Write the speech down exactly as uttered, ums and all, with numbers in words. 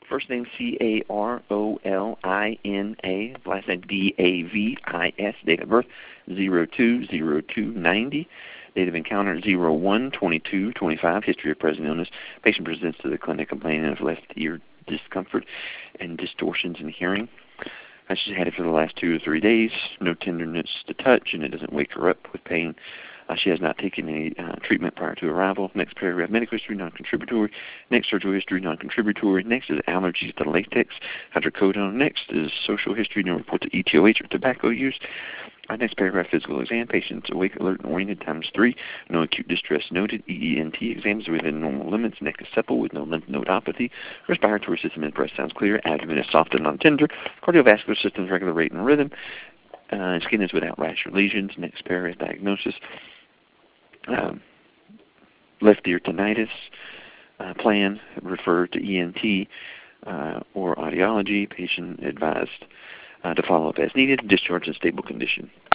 First name C A R O L I N A, last name D A V I S, date of birth zero two zero two ninety, date of encounter zero one twenty-two twenty-five, history of present illness. Patient presents to the clinic complaining of left ear discomfort and distortions in hearing. Uh, she's had it for the last two or three days, no tenderness to touch, and it doesn't wake her up with pain. Uh, she has not taken any uh, treatment prior to arrival. Next paragraph, medical history, non-contributory. Next, surgical history, non-contributory. Next is allergies to latex, hydrocodone. Next is social history, no report to E T O H or tobacco use. Uh, next paragraph, physical exam. Patients awake, alert, and oriented, times three. No acute distress noted. E E N T exams within normal limits. Neck is supple with no lymph nodopathy. Respiratory system and breast sounds clear. Abdomen is soft and non-tender. Cardiovascular system is regular rate and rhythm. Uh, skin is without rash or lesions. Next paragraph, diagnosis. Um, left ear tinnitus. Uh, plan, refer to E N T uh, or audiology. Patient advised uh, to follow up as needed. Discharge in stable condition.